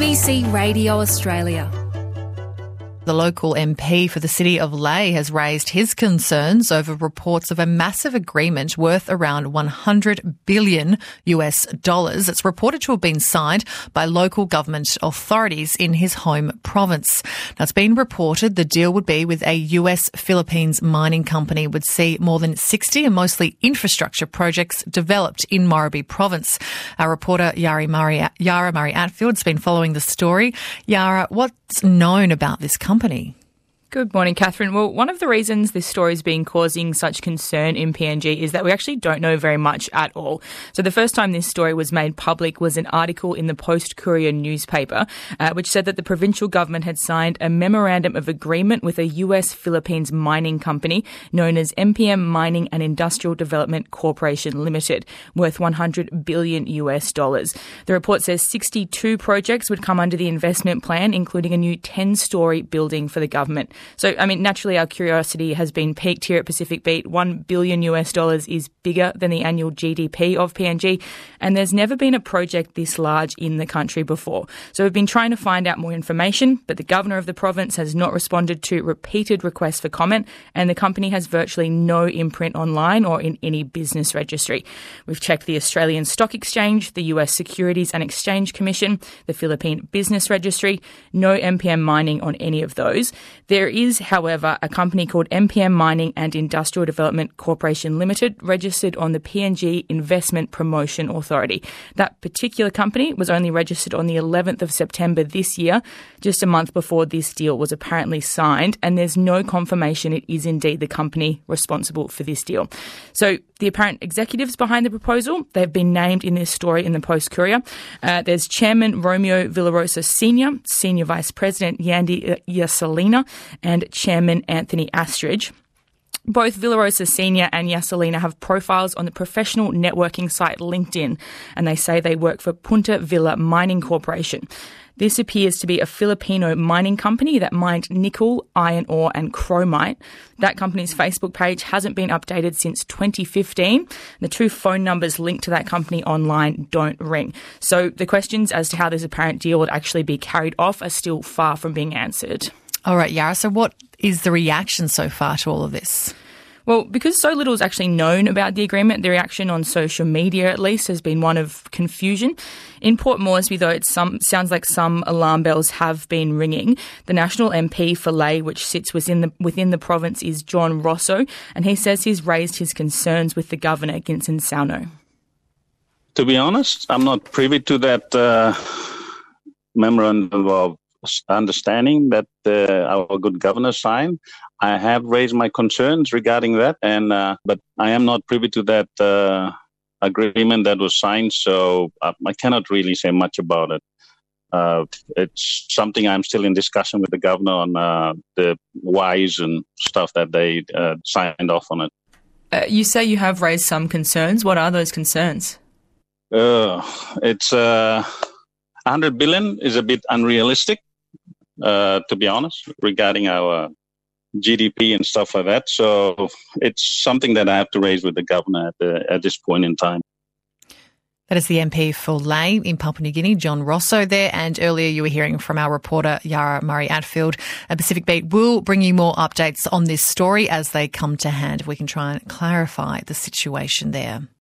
ABC Radio Australia. The local MP for the city of Lae has raised his concerns over reports of a massive agreement worth around $100 billion. It's reported to have been signed by local government authorities in his home province. Now, it's been reported the deal would be with a US-Philippines mining company, would see more than 60 and mostly infrastructure projects developed in Morribee province. Our reporter Yara Murray Atfield has been following the story. Yara, what's known about this company? Good morning, Catherine. Well, one of the reasons this story has been causing such concern in PNG is that we actually don't know very much at all. So the first time this story was made public was an article in the Post-Courier newspaper, which said that the provincial government had signed a memorandum of agreement with a US-Philippines mining company known as MPM Mining and Industrial Development Corporation Limited, worth $100 billion. The report says 62 projects would come under the investment plan, including a new 10-storey building for the government. So, naturally our curiosity has been piqued here at Pacific Beat. $1 billion is bigger than the annual GDP of PNG, and there's never been a project this large in the country before. So we've been trying to find out more information, but the governor of the province has not responded to repeated requests for comment, and the company has virtually no imprint online or in any business registry. We've checked the Australian Stock Exchange, the US Securities and Exchange Commission, the Philippine Business Registry. No MPM mining on any of those. There is, however, a company called MPM Mining and Industrial Development Corporation Limited registered on the PNG Investment Promotion Authority. That particular company was only registered on the 11th of September this year, just a month before this deal was apparently signed, and there's no confirmation it is indeed the company responsible for this deal. So the apparent executives behind the proposal, they've been named in this story in the Post-Courier. There's Chairman Romeo Villarosa Sr., Senior Vice President Yandy Yasalina, and Chairman Anthony Astridge. Both Villarosa Sr. and Yasalina have profiles on the professional networking site LinkedIn, and they say they work for Punta Villa Mining Corporation. This appears to be a Filipino mining company that mined nickel, iron ore and chromite. That company's Facebook page hasn't been updated since 2015. The two phone numbers linked to that company online don't ring. So the questions as to how this apparent deal would actually be carried off are still far from being answered. All right, Yara, so what is the reaction so far to all of this? Well, because so little is actually known about the agreement, the reaction on social media, at least, has been one of confusion. In Port Moresby, though, sounds like some alarm bells have been ringing. The National MP for Lae, which sits within the province, is John Rosso, and he says he's raised his concerns with the governor, Ginson Sauno. To be honest, I'm not privy to that memorandum of understanding that our good governor signed. I have raised my concerns regarding that, but I am not privy to that agreement that was signed, so I cannot really say much about it. It's something I'm still in discussion with the governor on the whys and stuff that they signed off on it. You say you have raised some concerns. What are those concerns? It's $100 billion is a bit unrealistic, to be honest, regarding our GDP and stuff like that. So it's something that I have to raise with the governor at this point in time. That is the MP for Lae in Papua New Guinea, John Rosso there. And earlier you were hearing from our reporter, Yara Murray Atfield. Pacific Beat will bring you more updates on this story as they come to hand. We can try and clarify the situation there.